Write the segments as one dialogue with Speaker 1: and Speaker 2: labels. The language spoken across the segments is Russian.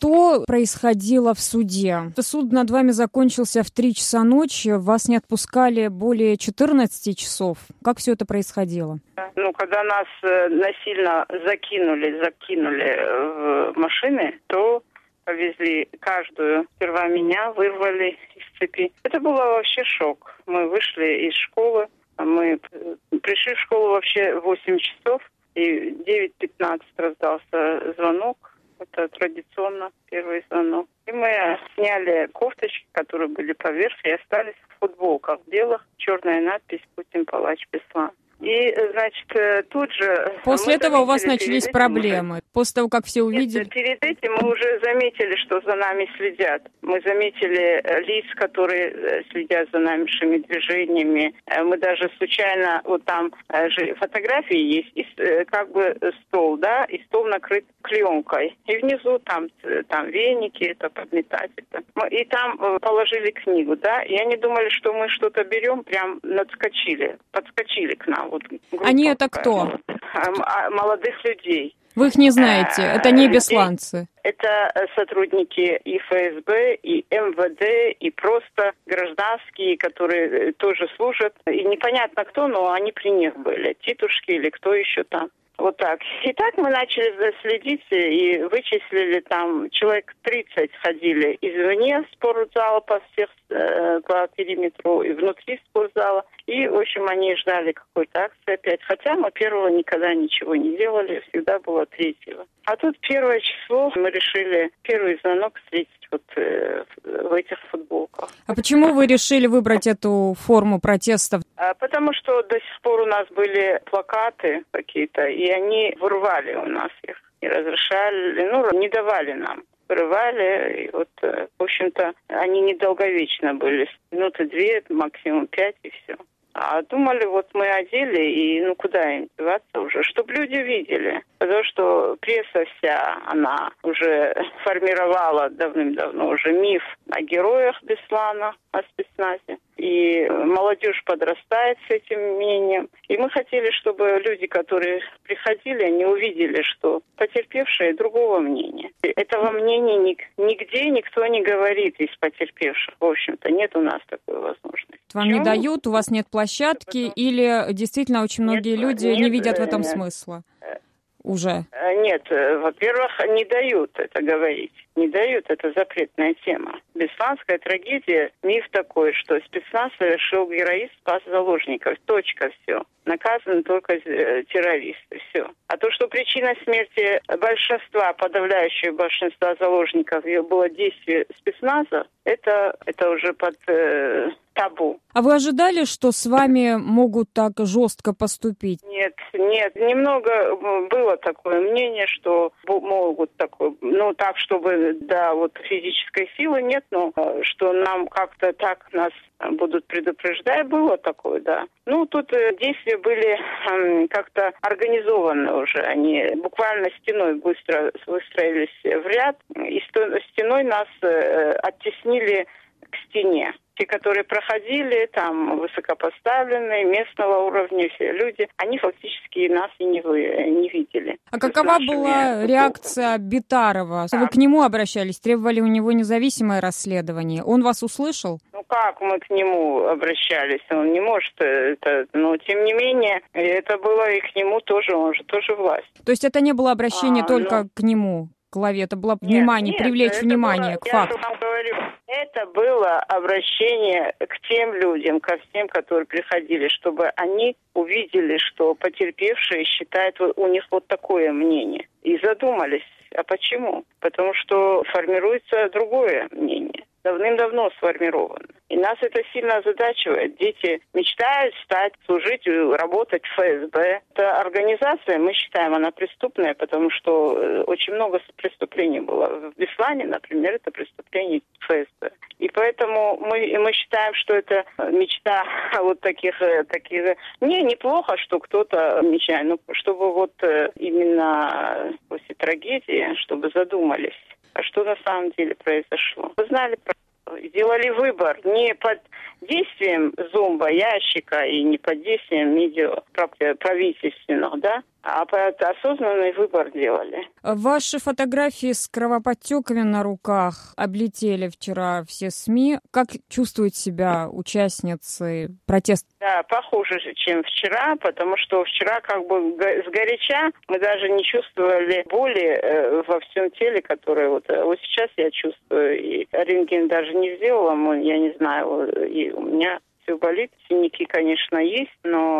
Speaker 1: Что происходило в суде? Суд над вами закончился в 3 часа ночи, вас не отпускали более 14 часов. Как все это происходило?
Speaker 2: Когда нас насильно закинули в машины, то повезли каждую. Сперва меня вырвали из цепи. Это был вообще шок. Мы вышли из школы, мы пришли в школу вообще в 8 часов, и в 9:15 раздался звонок. Это традиционно первый звонок. И мы сняли кофточки, которые были поверх, и остались в футболках белых, черная надпись «Путин, палач, Беслан». И, значит, тут же...
Speaker 1: После этого у вас начались проблемы? После того, как все увидели?
Speaker 2: Нет, перед этим мы уже заметили, что за нами следят. Мы заметили лиц, которые следят за нашими движениями. Мы даже случайно... Вот там же фотографии есть, и как бы стол, да, и стол накрыт клеенкой. И внизу там веники, это подметать. И там положили книгу, да. И они думали, что мы что-то берем, прям подскочили к нам. Вот,
Speaker 1: они это кто?
Speaker 2: Молодых людей.
Speaker 1: Вы их не знаете? Это не бесланцы?
Speaker 2: Это сотрудники и ФСБ, и МВД, и просто гражданские, которые тоже служат. И непонятно кто, но они при них были. Титушки или кто еще там. Вот так. И так мы начали следить и вычислили там человек 30 ходили извне спортзала по периметру и внутри спортзала. И, в общем, они ждали какой-то акции опять. Хотя мы первого никогда ничего не делали, всегда было 3-го. А тут 1 число мы решили первый звонок встретить вот в этих футболках.
Speaker 1: А почему вы решили выбрать эту форму протеста?
Speaker 2: Потому что до сих пор у нас были плакаты какие-то, и они вырвали у нас их. Не разрешали, не давали нам. Вырывали, и вот, в общем-то, они недолговечно были. Минуты 2, максимум 5, и все. А думали, вот мы одели, и куда им деваться уже, чтобы люди видели. Потому что пресса вся, она уже формировала давным-давно уже миф о героях Беслана, о спецназе. И молодежь подрастает с этим мнением. И мы хотели, чтобы люди, которые приходили, они увидели, что потерпевшие другого мнения. Этого мнения нигде никто не говорит из потерпевших. В общем-то, нет у нас такой возможности.
Speaker 1: Вам не дают, у вас нет площадки, или действительно очень многие люди не видят в этом смысла? Уже?
Speaker 2: Нет, во-первых, не дают это говорить. Не дают, это запретная тема. Бесланская трагедия, миф такой, что спецназ совершил героизм, спас заложников. Точка, все. Наказаны только террористы, все. А то, что причина смерти подавляющего большинства заложников было действие спецназа, это уже под табу.
Speaker 1: А вы ожидали, что с вами могут так жестко поступить?
Speaker 2: Нет. Немного было такое мнение, что могут такое, так, чтобы, физической силы нет, но что нам как-то так нас будут предупреждать, было такое, да. Тут действия были как-то организованы уже. Они буквально стеной быстро выстроились в ряд, и стеной нас оттеснили к стене. Те, которые проходили, там высокопоставленные, местного уровня все люди, они фактически нас и не видели.
Speaker 1: А какова была реакция Битарова? Вы к нему обращались, требовали у него независимое расследование. Он вас услышал?
Speaker 2: Как мы к нему обращались? Он не может но тем не менее, это было и к нему тоже, он же тоже власть.
Speaker 1: То есть это не было обращение только к нему? Главе, это было привлечь внимание к факту.
Speaker 2: Я вам говорю, это было обращение к тем людям, ко всем, которые приходили, чтобы они увидели, что потерпевшие считают, у них вот такое мнение. И задумались, а почему? Потому что формируется другое мнение. Давным-давно сформировано. И нас это сильно озадачивает. Дети мечтают служить, работать в ФСБ. Эта организация, мы считаем, она преступная, потому что очень много преступлений было. В Беслане, например, это преступление ФСБ. И поэтому мы считаем, что это мечта вот таких. Неплохо, что кто-то мечтает, но чтобы именно после трагедии, чтобы задумались. А что на самом деле произошло? Вы знали, сделали выбор не под действием зомбоящика и не под действием правительственных, да, а осознанный выбор делали.
Speaker 1: Ваши фотографии с кровоподтеками на руках облетели вчера все СМИ. Как чувствуют себя участницы протеста?
Speaker 2: Да, похуже, чем вчера, потому что вчера как бы сгоряча мы даже не чувствовали боли во всем теле, которое вот сейчас я чувствую. И рентген даже не сделала, я не знаю, и у меня все болит. Синяки, конечно, есть,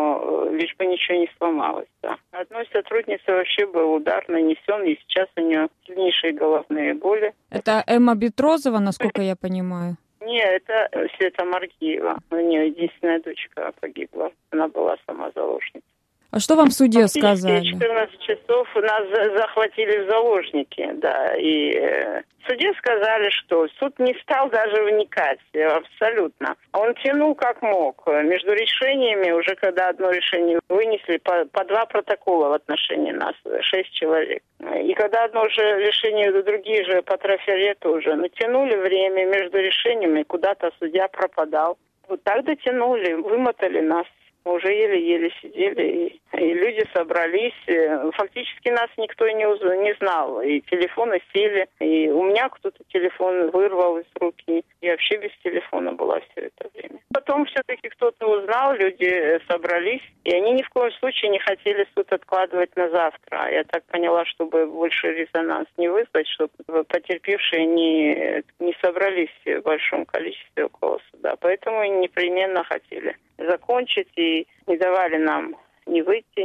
Speaker 2: но лишь бы ничего не сломалось. Да. Одной сотруднице вообще был удар нанесен, и сейчас у нее сильнейшие головные боли.
Speaker 1: Это Эмма Бетрозова, насколько я понимаю?
Speaker 2: Нет, это Света Маргиева. У нее единственная дочка погибла. Она была сама заложница.
Speaker 1: А что вам в суде сказали?
Speaker 2: 14 часов нас захватили в заложники, да. И в суде сказали, что суд не стал даже вникать, абсолютно. Он тянул как мог. Между решениями, уже когда одно решение вынесли, по 2 протокола в отношении нас, 6 человек. И когда одно же решение, другие же по трафарету уже натянули время между решениями, куда-то судья пропадал. Вот так дотянули, вымотали нас. Уже еле-еле сидели, и люди собрались. Фактически нас никто не знал. И телефоны сели, и у меня кто-то телефон вырвал из руки. Я вообще без телефона была все это время. Потом все-таки кто-то узнал, люди собрались, и они ни в коем случае не хотели суд откладывать на завтра. Я так поняла, чтобы больше резонанс не вызвать, чтобы потерпевшие не собрались в большом количестве около суда. Поэтому они непременно хотели закончить и не давали нам ни выйти,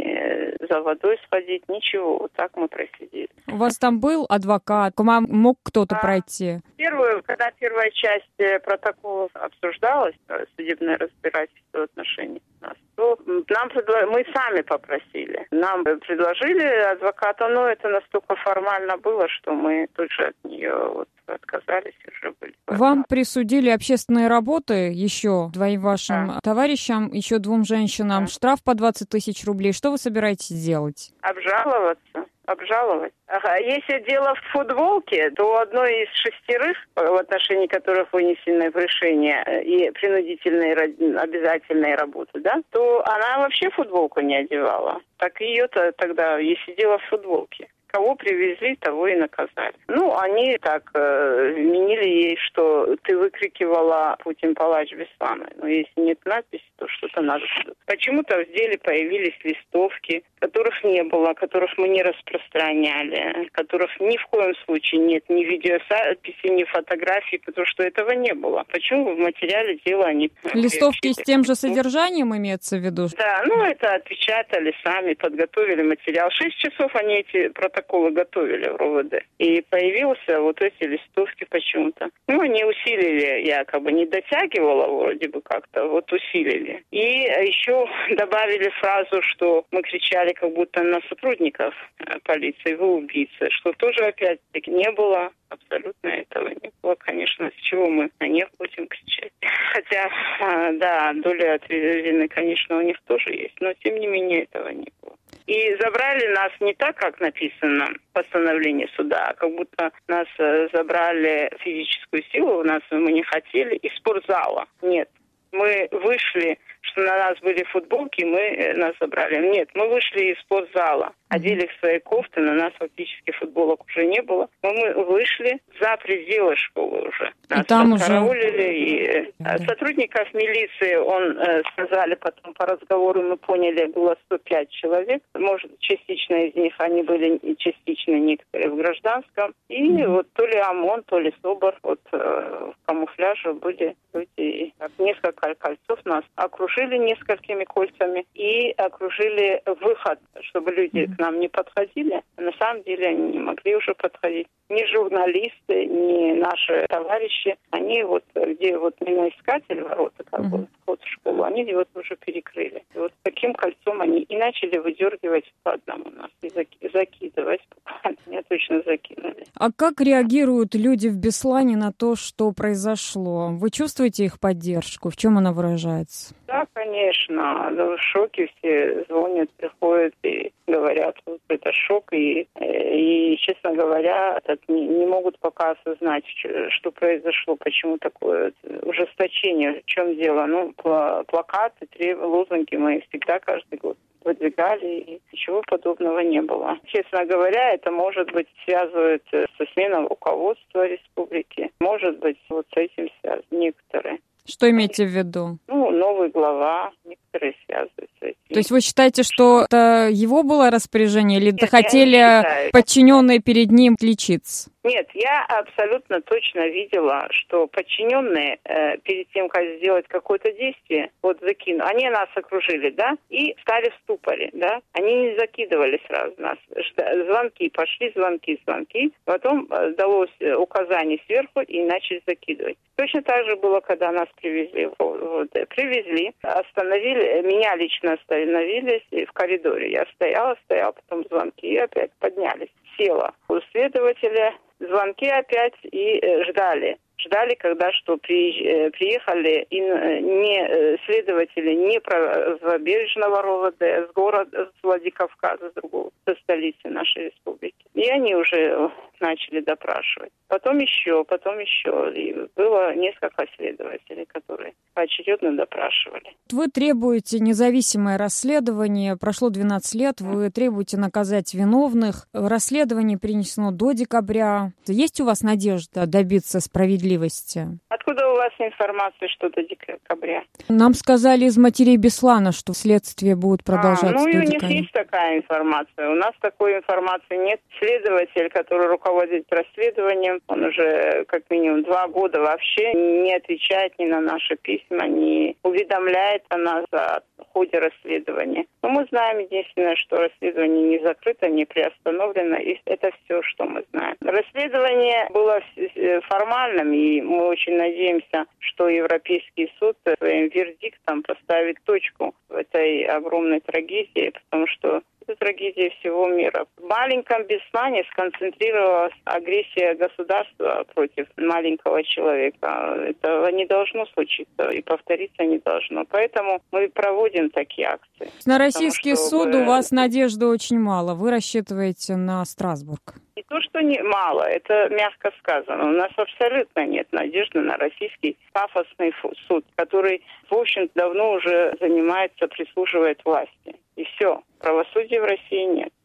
Speaker 2: ни за водой сходить, ничего. Вот так мы просидели.
Speaker 1: У вас там был адвокат? К вам мог кто-то пройти?
Speaker 2: Когда первая часть протокола обсуждалась, судебное разбирательство в отношении нас, то мы сами попросили. Нам предложили адвоката, но это настолько формально было, что мы тут же от нее отказались и уже были.
Speaker 1: Вам присудили общественные работы еще 2 вашим товарищам, еще 2 женщинам, штраф по 20 тысяч рублей. Что вы собираетесь делать?
Speaker 2: Обжаловать. Если дело в футболке, то одной из 6, в отношении которых вынесены в решение и принудительные обязательные работы, да, то она вообще футболку не одевала. Так ее-то тогда, если дело в футболке. Кого привезли, того и наказали. Они так вменили ей, что ты выкрикивала «Путин палач бесславный». Но если нет надписи, то что-то надо. Почему-то в деле появились листовки, которых не было, которых мы не распространяли, которых ни в коем случае нет ни видеозаписи, ни фотографий, потому что этого не было. Почему в материале дела они...
Speaker 1: Листовки с тем же содержанием имеется в виду?
Speaker 2: Да, это отпечатали сами, подготовили материал. 6 часов они эти протоколы готовили в РОВД. И появился вот эти листовки почему-то. Они усилили, якобы не дотягивала вроде бы как-то, усилили. И еще добавили фразу, что мы кричали как будто на сотрудников полиции, вы убийцы, что тоже опять-таки не было. Абсолютно этого не было, конечно, с чего мы на них будем кричать. Хотя, да, доля вины, конечно, у них тоже есть, но тем не менее этого не было. И забрали нас не так, как написано в постановлении суда, а как будто нас забрали физическую силу, мы не хотели, из спортзала. Нет. Мы вышли, что на нас были футболки, нас забрали. Нет, мы вышли из спортзала, одели свои кофты, на нас фактически футболок уже не было. Но мы вышли за пределы школы уже. Нас
Speaker 1: там
Speaker 2: подкараулили. Сотрудников милиции, сказали потом по разговору, мы поняли, было 105 человек. Может, частично из них они были, частично некоторые в гражданском. И то ли ОМОН, то ли СОБР, в камуфляже были люди. Несколько кольцов нас окружили несколькими кольцами и окружили выход, чтобы люди к нам не подходили. На самом деле они не могли уже подходить. Ни журналисты, ни наши товарищи. Они где миноискатель, ворота, вход в школу, они уже перекрыли. И таким кольцом они и начали выдергивать по одному нас и закидывать. Меня точно закинули.
Speaker 1: А как реагируют люди в Беслане на то, что произошло? Вы чувствуете их поддержку? В чем она выражается?
Speaker 2: Да, конечно. В шоке все звонят, приходят и говорят, это шок. И честно говоря, не могут пока осознать, что произошло, почему такое ужесточение, в чем дело. Плакаты, лозунги мы всегда каждый год выдвигали, и ничего подобного не было. Честно говоря, это, может быть, связывает со сменой руководства республики. Может быть, вот с этим связаны некоторые.
Speaker 1: Что имеете в виду?
Speaker 2: Новый глава, некоторые связывают с этим.
Speaker 1: То есть вы считаете, что это его было распоряжение, или это хотели подчиненные перед ним лечиться?
Speaker 2: Нет, я абсолютно точно видела, что подчиненные перед тем, как сделать какое-то действие, они нас окружили, да, и стали в ступоре, да. Они не закидывали сразу нас. Пошли звонки. Потом далось указание сверху и начали закидывать. Точно так же было, когда нас привезли в ОВД. Остановили, меня лично остановились в коридоре. Я стояла, потом звонки и опять поднялись. Села у следователя, звонки опять и ждали, когда приехали не следователи не правобережного РОВД, с города, с Владикавказа, со столицы нашей республики. И они уже начали допрашивать. Потом еще. И было несколько следователей, которые поочередно допрашивали.
Speaker 1: Вы требуете независимое расследование. Прошло 12 лет, вы требуете наказать виновных. Расследование перенесено до декабря. Есть у вас надежда добиться справедливости?
Speaker 2: Откуда у вас информация, что до декабря?
Speaker 1: Нам сказали из матерей Беслана, что следствие будет продолжаться до декабря.
Speaker 2: У них есть такая информация. У нас такой информации нет. Следователь, который руководит расследованием, он уже как минимум 2 года вообще не отвечает ни на наши письма, не уведомляет о нас о ходе расследования. Но мы знаем единственное, что расследование не закрыто, не приостановлено, и это все, что мы знаем. Расследование было формальным, и мы очень надеемся, что Европейский суд своим вердиктом поставит точку в этой огромной трагедии, потому что это трагедия всего мира. В маленьком Беслане сконцентрировалась агрессия государства против маленького человека. Этого не должно случиться и повториться не должно. Поэтому мы проводим такие акции.
Speaker 1: На российский суд у вас надежды очень мало. Вы рассчитываете на Страсбург?
Speaker 2: Не то, что мало, это мягко сказано. У нас абсолютно нет надежды на российский пафосный суд, который, в общем, давно уже прислуживает власти. И все. Правосудия в России нет.